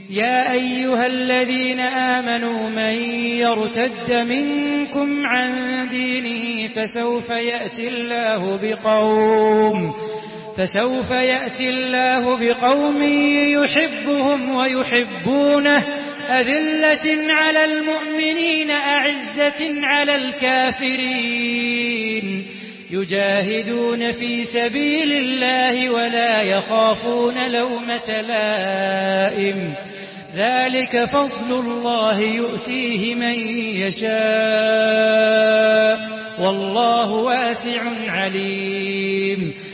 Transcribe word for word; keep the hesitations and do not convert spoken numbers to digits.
يا أيها الذين آمنوا من يرتد منكم عن دينه فسوف يأتي الله بقوم فسوف يأتي الله بقوم يحبهم ويحبونه أذلة على المؤمنين أعزة على الكافرين يجاهدون في سبيل الله ولا يخافون لومة لائم ذلك فضل الله يؤتيه من يشاء والله واسع عليم